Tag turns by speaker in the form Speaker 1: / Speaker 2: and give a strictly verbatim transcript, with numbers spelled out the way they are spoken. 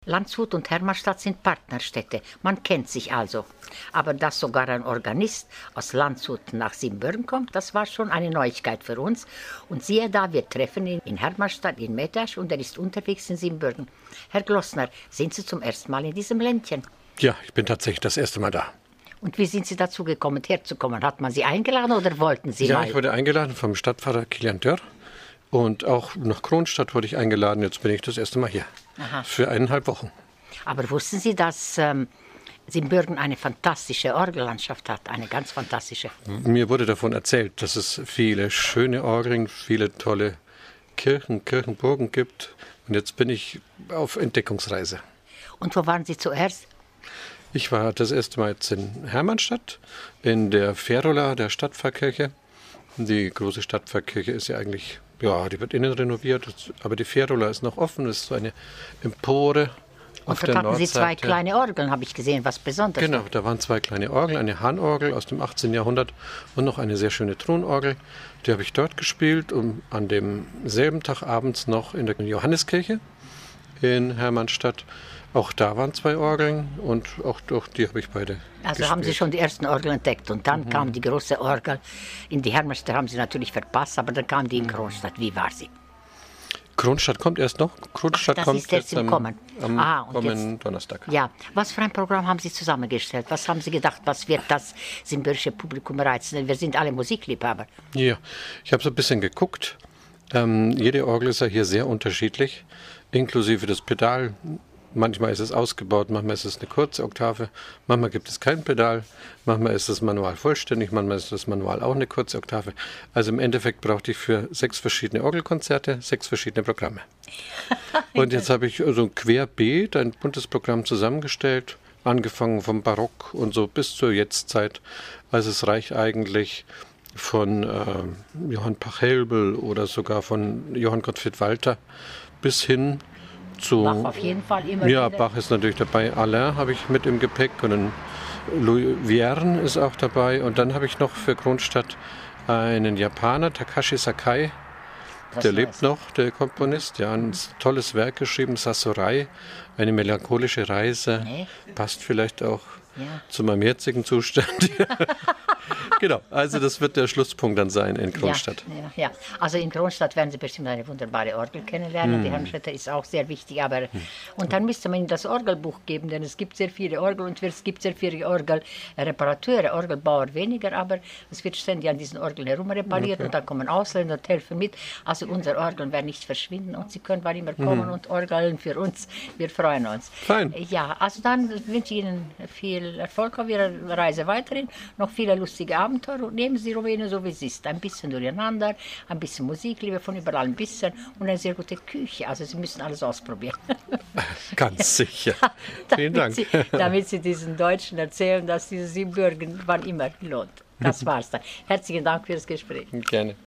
Speaker 1: Landshut und Hermannstadt sind Partnerstädte, man kennt sich also. Aber dass sogar ein Organist aus Landshut nach Siebenbürgen kommt, das war schon eine Neuigkeit für uns. Und siehe da, wir treffen ihn in Hermannstadt in Medasch und er ist unterwegs in Siebenbürgen. Herr Glossner, sind Sie zum ersten Mal in diesem Ländchen?
Speaker 2: Ja, ich bin tatsächlich das erste Mal da.
Speaker 1: Und wie sind Sie dazu gekommen, herzukommen? Hat man Sie eingeladen oder wollten Sie
Speaker 2: ja,
Speaker 1: mal?
Speaker 2: Ja, ich wurde eingeladen vom Stadtpfarrer Kilian Dörr. Und auch nach Kronstadt wurde ich eingeladen. Jetzt bin ich das erste Mal hier. Aha. Für eineinhalb Wochen.
Speaker 1: Aber wussten Sie, dass ähm, Siebenbürgen eine fantastische Orgellandschaft hat? Eine ganz fantastische.
Speaker 2: Mir wurde davon erzählt, dass es viele schöne Orgeln, viele tolle Kirchen, Kirchenburgen gibt. Und jetzt bin ich auf Entdeckungsreise.
Speaker 1: Und wo waren Sie zuerst?
Speaker 2: Ich war das erste Mal jetzt in Hermannstadt, in der Ferula, der Stadtpfarrkirche. Die große Stadtpfarrkirche ist ja eigentlich, ja, die wird innen renoviert, aber die Ferula ist noch offen, das ist so eine Empore auf der Nordseite. Und
Speaker 1: dort hatten Sie zwei kleine Orgeln, habe ich gesehen, was Besonderes.
Speaker 2: Genau, da waren zwei kleine Orgeln, eine Hahnorgel aus dem achtzehnten Jahrhundert und noch eine sehr schöne Thronorgel. Die habe ich dort gespielt und an demselben Tag abends noch in der Johanneskirche in Hermannstadt. Auch da waren zwei Orgeln und auch durch die habe ich beide
Speaker 1: Also
Speaker 2: gespielt.
Speaker 1: haben Sie schon die ersten Orgeln entdeckt und dann
Speaker 2: mhm.
Speaker 1: kam die große Orgel. In die Hermannstadt haben Sie natürlich verpasst, aber dann kam die in Kronstadt. Wie war sie?
Speaker 2: Kronstadt kommt erst noch. Kronstadt
Speaker 1: Ach, das
Speaker 2: kommt
Speaker 1: ist jetzt, jetzt am,
Speaker 2: Kommen. am
Speaker 1: ah,
Speaker 2: kommenden
Speaker 1: jetzt,
Speaker 2: Donnerstag.
Speaker 1: Ja, was für ein Programm haben Sie zusammengestellt? Was haben Sie gedacht, was wird das siebenbürgische Publikum reizen? Denn wir sind alle Musikliebhaber.
Speaker 2: Ja, ich habe so ein bisschen geguckt. Ähm, jede Orgel ist ja hier sehr unterschiedlich, inklusive das Pedal. Manchmal ist es ausgebaut, manchmal ist es eine kurze Oktave, manchmal gibt es kein Pedal, manchmal ist das Manual vollständig, manchmal ist das Manual auch eine kurze Oktave. Also im Endeffekt brauchte ich für sechs verschiedene Orgelkonzerte sechs verschiedene Programme. Und jetzt habe ich so ein Querbeet, ein buntes Programm zusammengestellt, angefangen vom Barock und so bis zur Jetztzeit. Also es reicht eigentlich von äh, Johann Pachelbel oder sogar von Johann Gottfried Walter bis hin zu,
Speaker 1: Bach auf jeden Fall immer
Speaker 2: ja,
Speaker 1: wieder.
Speaker 2: Bach ist natürlich dabei. Alain habe ich mit im Gepäck und ein Louis Vierne ist auch dabei. Und dann habe ich noch für Kronstadt einen Japaner, Takashi Sakai.
Speaker 1: Was
Speaker 2: der
Speaker 1: heißt?
Speaker 2: lebt noch, der Komponist. Ja, ein tolles Werk geschrieben, Samurai, eine melancholische Reise.
Speaker 1: Nee.
Speaker 2: Passt vielleicht auch
Speaker 1: Ja.
Speaker 2: zu meinem jetzigen Zustand. Genau, also das wird der Schlusspunkt dann sein in Kronstadt.
Speaker 1: Ja, ja, ja. Also in Kronstadt werden Sie bestimmt eine wunderbare Orgel kennenlernen. Mm. Die Hermannstädter ist auch sehr wichtig. Aber mm. Und dann müsste man Ihnen das Orgelbuch geben, denn es gibt sehr viele Orgel und es gibt sehr viele Orgelreparateure, Orgelbauer weniger, aber es wird ständig an diesen Orgeln herumrepariert okay. Und dann kommen Ausländer und helfen mit. Also unsere Orgeln werden nicht verschwinden und Sie können wann immer kommen mm. und orgeln für uns. Wir freuen uns.
Speaker 2: Fein.
Speaker 1: Ja, also dann wünsche ich Ihnen viel Erfolg auf Ihrer Reise weiterhin, noch viele lustige Abenteuer und nehmen Sie Rumänien so wie es ist. Ein bisschen durcheinander, ein bisschen Musikliebe von überall ein bisschen und eine sehr gute Küche. Also Sie müssen alles ausprobieren.
Speaker 2: Ganz sicher. Vielen Dank.
Speaker 1: Sie, damit Sie diesen Deutschen erzählen, dass diese Siebenbürgen wann immer lohnt. Das war's dann. Herzlichen Dank für das Gespräch.
Speaker 2: Gerne.